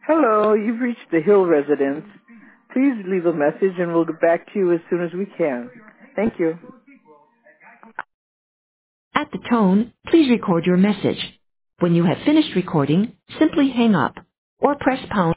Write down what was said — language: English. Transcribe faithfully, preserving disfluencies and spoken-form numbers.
Hello, you've reached the Hill residence. Please leave a message and we'll get back to you as soon as we can. Thank you. At the tone, please record your message. When you have finished recording, simply hang up or press pound.